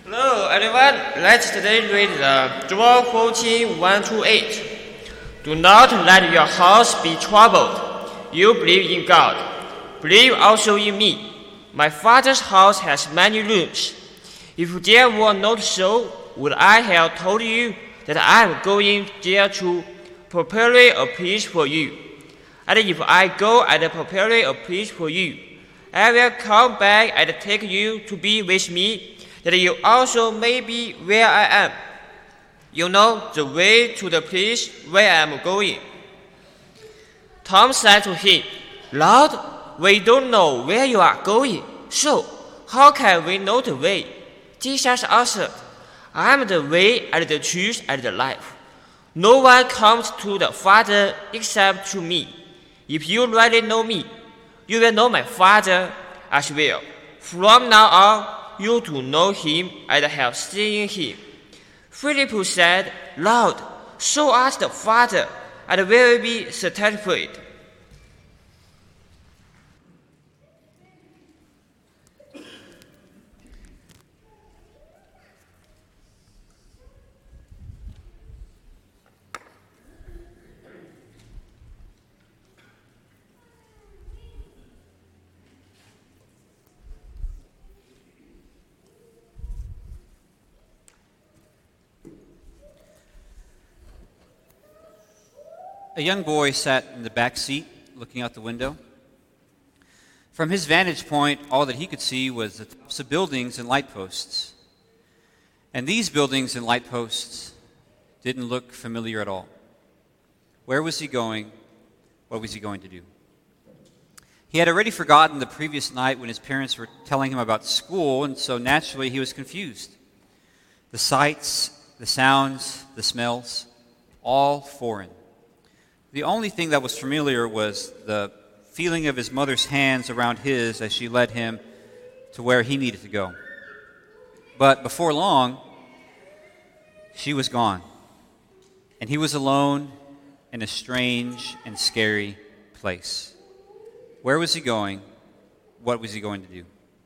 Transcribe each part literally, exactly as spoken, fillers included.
Hello everyone, let's today read the John fourteen, one to eight. Do not let your hearts be troubled. You believe in God. Believe also in me. My Father's house has many rooms. If there were not so, would I have told you that I am going there to prepare a place for you? And if I go and prepare a place for you, I will come back and take you to be with me, that you also may be where I am. You know the way to the place where I am going. Tom said to him, Lord, we don't know where you are going, so how can we know the way? Jesus answered, I am the way and the truth and the life. No one comes to the Father except through me. If you really know me, you will know my Father as well. From now on, you do know him and have seen him. Philip said, Lord, show us the Father, and we will be satisfied. A young boy sat in the back seat looking out the window. From his vantage point, all that he could see was the tops of buildings and light posts. And these buildings and light posts didn't look familiar at all. Where was he going? What was he going to do? He had already forgotten the previous night when his parents were telling him about school, and so naturally he was confused. The sights, the sounds, the smells, all foreign. The only thing that was familiar was the feeling of his mother's hands around his as she led him to where he needed to go. But before long, she was gone, and he was alone in a strange and scary place. Where was he going? What was he going to do?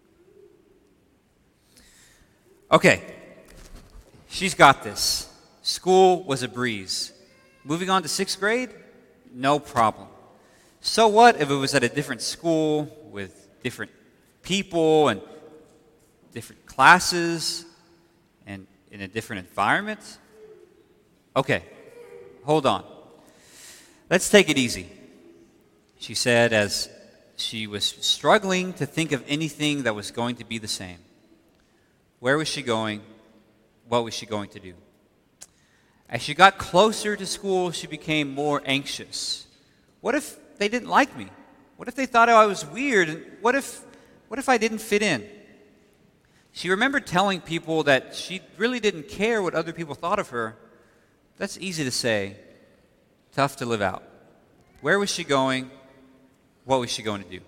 Okay, she's got this. School was a breeze. Moving on to sixth grade? No problem. So what if it was at a different school with different people and different classes and in a different environment? Okay, hold on. Let's take it easy, she said as she was struggling to think of anything that was going to be the same. Where was she going? What was she going to do? As she got closer to school, she became more anxious. What if they didn't like me? What if they thought I was weird? And what if, what if I didn't fit in? She remembered telling people that she really didn't care what other people thought of her. That's easy to say, tough to live out. Where was she going? What was she going to do?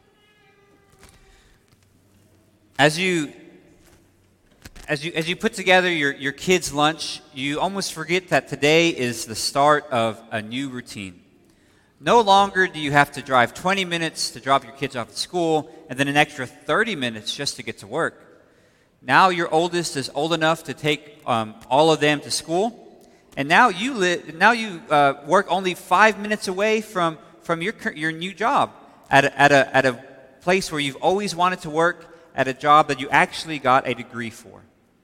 As you As you, as you put together your, your kids' lunch, you almost forget that today is the start of a new routine. No longer do you have to drive twenty minutes to drop your kids off at school and then an extra thirty minutes just to get to work. Now your oldest is old enough to take um, all of them to school, and now you, li- now you uh, work only five minutes away from, from your, your new job at a, at, a, at a place where you've always wanted to work, at a job that you actually got a degree for.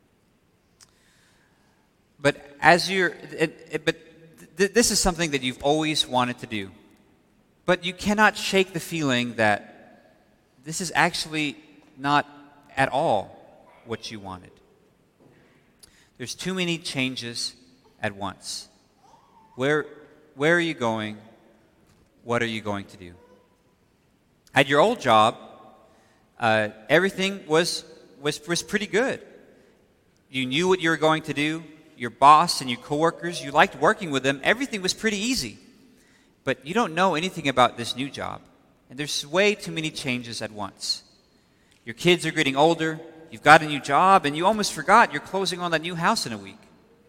But as you're, it, it, but th- this is something that you've always wanted to do. But you cannot shake the feeling that this is actually not at all what you wanted. There's too many changes at once. Where, where are you going? What are you going to do? At your old job, uh, everything was, was, was pretty good. You knew what you were going to do. Your boss and your coworkers, you liked working with them. Everything was pretty easy. But you don't know anything about this new job. And there's way too many changes at once. Your kids are getting older. You've got a new job, and you almost forgot you're closing on that new house in a week.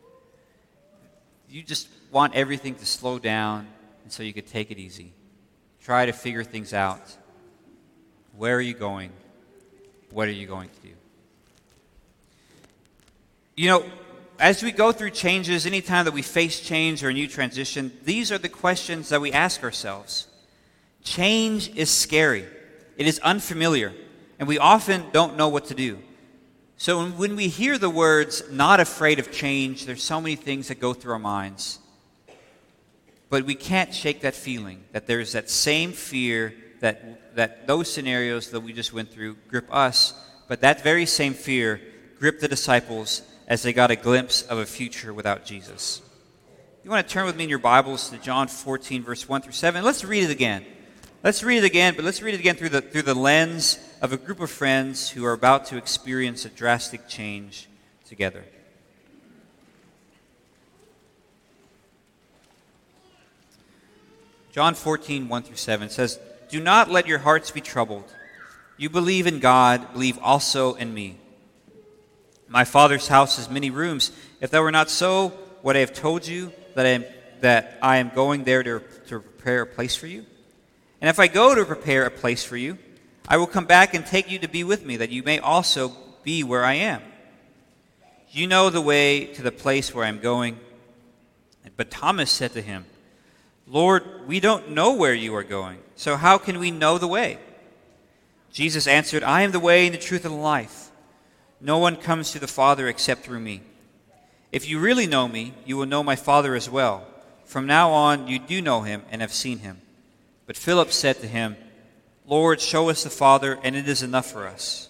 You just want everything to slow down and so you could take it easy. Try to figure things out. Where are you going? What are you going to do? You know, as we go through changes, anytime that we face change or a new transition, these are the questions that we ask ourselves. Change is scary. It is unfamiliar, and we often don't know what to do. So when we hear the words, not afraid of change, there's so many things that go through our minds. But we can't shake that feeling, that there's that same fear that, that those scenarios that we just went through grip us, but that very same fear gripped the disciples as they got a glimpse of a future without Jesus. You want to turn with me in your Bibles to John fourteen, verse one through seven. Let's read it again. Let's read it again, but let's read it again through the, through the lens of a group of friends who are about to experience a drastic change together. John fourteen, one through seven says, "Do not let your hearts be troubled. You believe in God, believe also in me. My Father's house has many rooms. If that were not so, would I have told you that I am, that I am going there to, to prepare a place for you? And if I go to prepare a place for you, I will come back and take you to be with me, that you may also be where I am. You know the way to the place where I am going." But Thomas said to him, "Lord, we don't know where you are going, so how can we know the way?" Jesus answered, "I am the way and the truth and the life. No one comes to the Father except through me. If you really know me, you will know my Father as well. From now on, you do know him and have seen him." But Philip said to him, "Lord, show us the Father, and it is enough for us."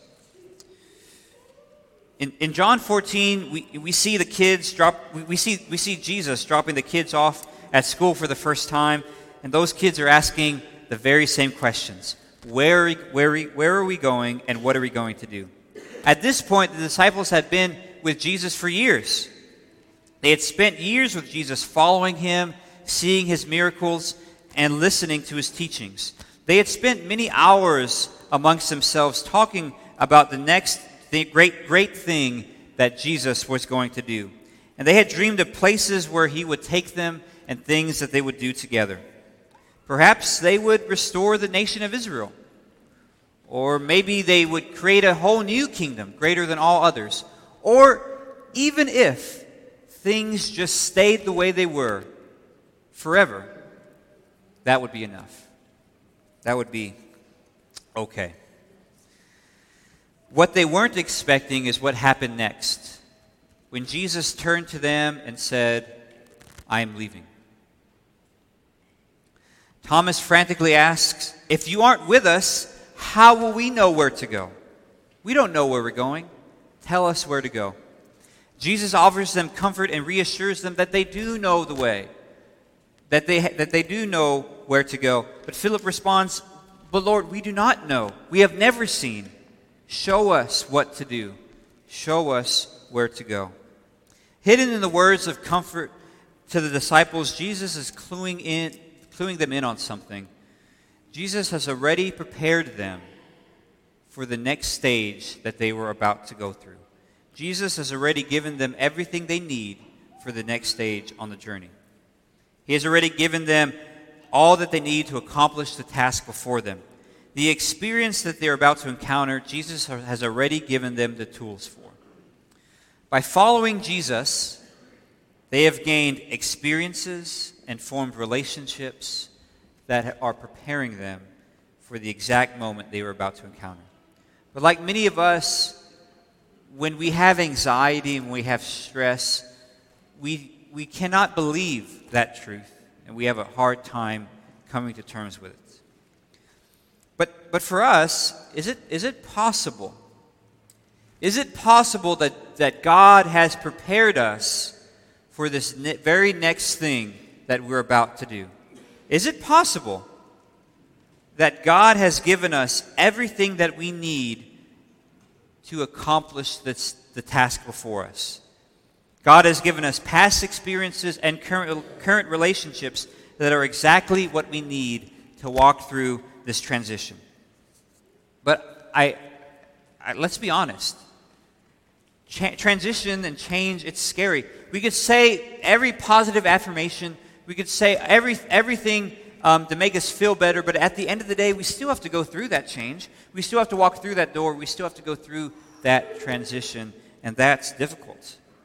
In, in John fourteen, we, we see the kids drop. We, we see we see Jesus dropping the kids off at school for the first time, and those kids are asking the very same questions: Where are, where where are we going, and what are we going to do? At this point, the disciples had been with Jesus for years. They had spent years with Jesus, following him, seeing his miracles, and listening to his teachings. They had spent many hours amongst themselves talking about the next th- great, great thing that Jesus was going to do. And they had dreamed of places where he would take them and things that they would do together. Perhaps they would restore the nation of Israel. Or maybe they would create a whole new kingdom, greater than all others. Or even if things just stayed the way they were forever, that would be enough. That would be okay. What they weren't expecting is what happened next, when Jesus turned to them and said, "I am leaving." Thomas frantically asks, "If you aren't with us, how will we know where to go? We don't know where we're going. Tell us where to go." Jesus offers them comfort and reassures them that they do know the way, that they, that they do know where to go. But Philip responds, "But Lord, we do not know. We have never seen. Show us what to do. Show us where to go." Hidden in the words of comfort to the disciples, Jesus is cluing in, cluing them in on something. Jesus has already prepared them for the next stage that they were about to go through. Jesus has already given them everything they need for the next stage on the journey. He has already given them all that they need to accomplish the task before them. The experience that they're about to encounter, Jesus has already given them the tools for. By following Jesus, they have gained experiences and formed relationships that are preparing them for the exact moment they were about to encounter. But like many of us, when we have anxiety and we have stress, we we cannot believe that truth, and we have a hard time coming to terms with it. But but for us, is it is it possible? Is it possible that, that God has prepared us for this ne- very next thing that we're about to do? Is it possible that God has given us everything that we need to accomplish this, the task before us? God has given us past experiences and current, current relationships that are exactly what we need to walk through this transition. But I, I let's be honest. Cha- transition and change, it's scary. We could say every positive affirmation. We could say every everything um, to make us feel better, but at the end of the day, we still have to go through that change. We still have to walk through that door. We still have to go through that transition, and that's difficult.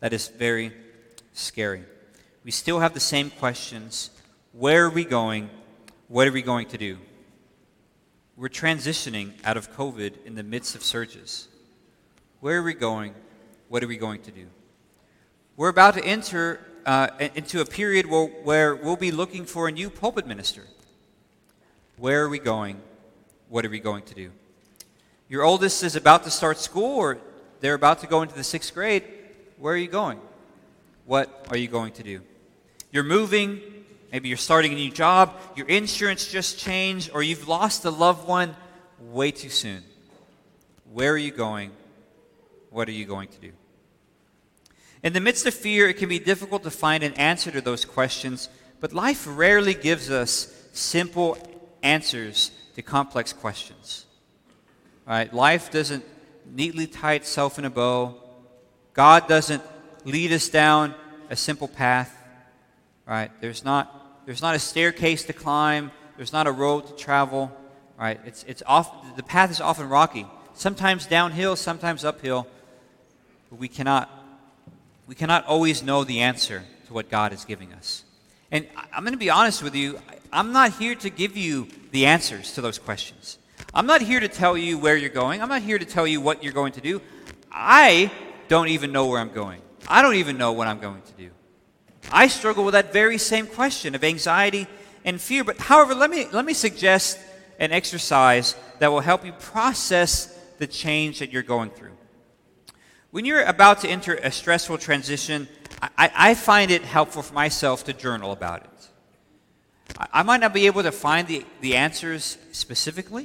that is very scary. We still have the same questions. Where are we going? What are we going to do? We're transitioning out of COVID in the midst of surges. Where are we going? What are we going to do? We're about to enter uh, into a period where, where we'll be looking for a new pulpit minister. Where are we going? What are we going to do? Your oldest is about to start school, or they're about to go into the sixth grade. Where are you going? What are you going to do? You're moving. Maybe you're starting a new job. Your insurance just changed, or you've lost a loved one way too soon. Where are you going? What are you going to do? In the midst of fear, it can be difficult to find an answer to those questions, but life rarely gives us simple answers to complex questions. All right? Life doesn't neatly tie itself in a bow. God doesn't lead us down a simple path. All right? There's not, there's not a staircase to climb. There's not a road to travel. All right? It's, it's off, the path is often rocky, sometimes downhill, sometimes uphill. But we cannot, we cannot always know the answer to what God is giving us. And I'm going to be honest with you. I'm not here to give you the answers to those questions. I'm not here to tell you where you're going. I'm not here to tell you what you're going to do. I don't even know where I'm going. I don't even know what I'm going to do. I struggle with that very same question of anxiety and fear. But however, let me, let me suggest an exercise that will help you process the change that you're going through. When you're about to enter a stressful transition, I, I find it helpful for myself to journal about it. I might not be able to find the, the answers specifically,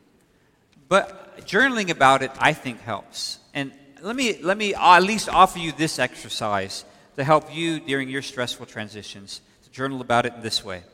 but journaling about it, I think, helps. And let me, let me at least offer you this exercise to help you during your stressful transitions, to journal about it in this way.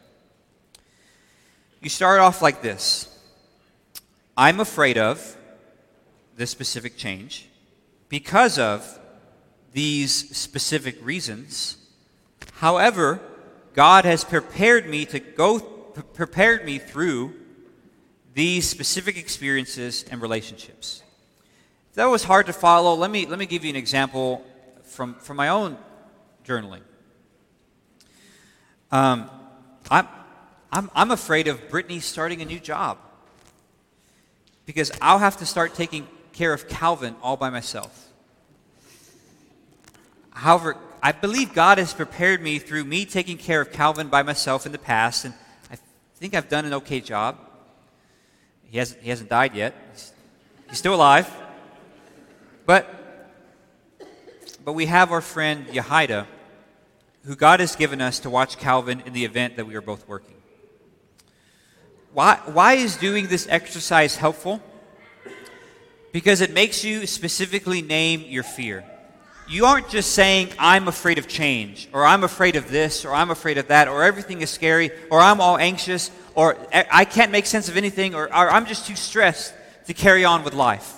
You start off like this. I'm afraid of this specific change because of these specific reasons. However, God has prepared me to go, p- prepared me through these specific experiences and relationships. If that was hard to follow, let me, let me give you an example from, from my own journaling. Um, I'm, I'm, I'm afraid of Brittany starting a new job because I'll have to start taking care of Calvin all by myself. However, I believe God has prepared me through me taking care of Calvin by myself in the past, and I think I've done an okay job. He hasn't, he hasn't died yet. He's, he's still alive. But, but we have our friend Yahida, who God has given us to watch Calvin in the event that we are both working. Why, why is doing this exercise helpful? Because it makes you specifically name your fear. You aren't just saying, I'm afraid of change, or I'm afraid of this, or I'm afraid of that, or everything is scary, or I'm all anxious, or I can't make sense of anything, or, or I'm just too stressed to carry on with life.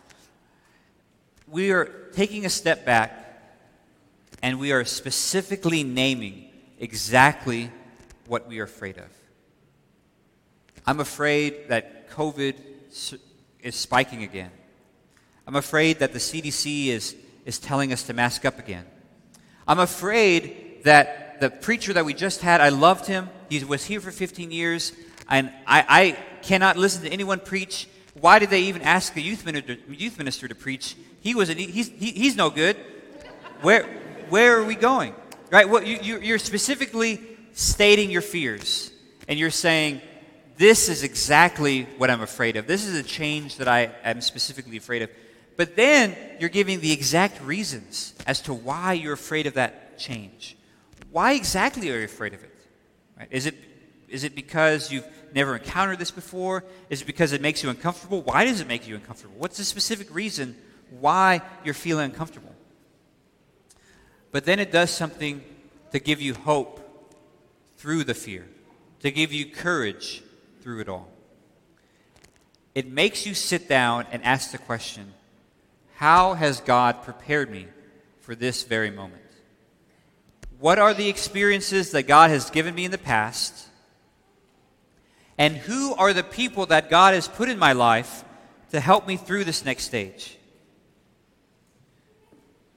We are taking a step back, and we are specifically naming exactly what we are afraid of. I'm afraid that COVID is spiking again. I'm afraid that the C D C is is telling us to mask up again. I'm afraid that the preacher that we just had, I loved him. He was here for fifteen years, and I, I cannot listen to anyone preach. Why did they even ask a youth minister, youth minister to preach? He was an, he's he, he's no good. Where where are we going? Right? What you, you you're specifically stating your fears, and you're saying, this is exactly what I'm afraid of. This is a change that I am specifically afraid of. But then you're giving the exact reasons as to why you're afraid of that change. Why exactly are you afraid of it? Right? Is it is it because you've never encountered this before? Is it because it makes you uncomfortable? Why does it make you uncomfortable? What's the specific reason why you're feeling uncomfortable? But then it does something to give you hope through the fear, to give you courage through it all. It makes you sit down and ask the question, how has God prepared me for this very moment? What are the experiences that God has given me in the past? And who are the people that God has put in my life to help me through this next stage?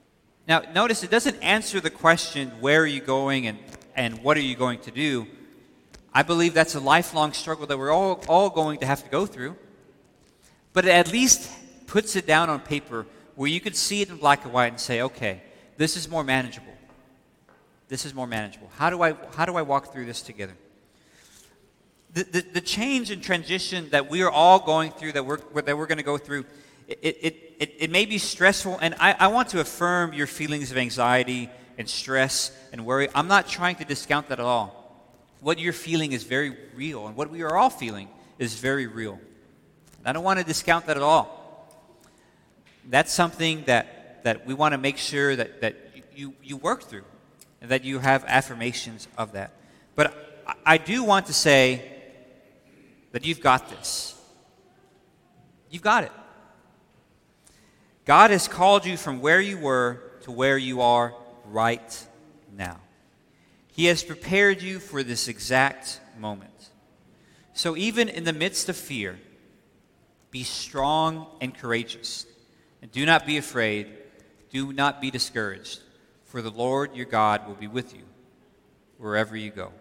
Now, notice it doesn't answer the question, where are you going and, and what are you going to do? I believe that's a lifelong struggle that we're all, all going to have to go through. But it at least puts it down on paper where you could see it in black and white and say, okay, this is more manageable. This is more manageable. How do I, how do I walk through this together? The, the, the change and transition that we are all going through, that we're, that we're going to go through, it, it, it, it may be stressful, and I, I want to affirm your feelings of anxiety and stress and worry. I'm not trying to discount that at all. What you're feeling is very real, and what we are all feeling is very real. I don't want to discount that at all. That's something that, that we want to make sure that, that you, you work through, and that you have affirmations of that. But I, I do want to say that you've got this. You've got it. God has called you from where you were to where you are right now. He has prepared you for this exact moment. So even in the midst of fear, be strong and courageous. And do not be afraid. Do not be discouraged. For the Lord your God will be with you wherever you go.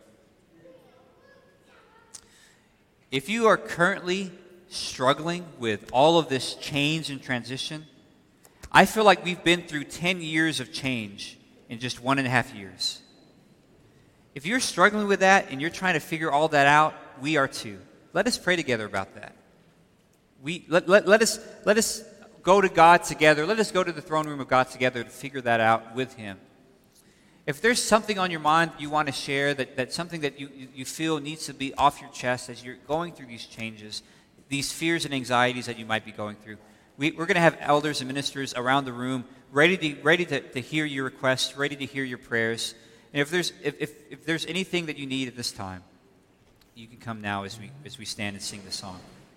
If you are currently struggling with all of this change and transition, I feel like we've been through ten years of change in just one and a half years. If you're struggling with that and you're trying to figure all that out, we are too. Let us pray together about that. We let, let, let us let us go to God together. Let us go to the throne room of God together to figure that out with Him. If there's something on your mind you want to share, that, that's something that you, you feel needs to be off your chest as you're going through these changes, these fears and anxieties that you might be going through, we, we're going to have elders and ministers around the room ready to ready to, to hear your requests, ready to hear your prayers. And if there's if, if, if there's anything that you need at this time, you can come now as we as we stand and sing the song.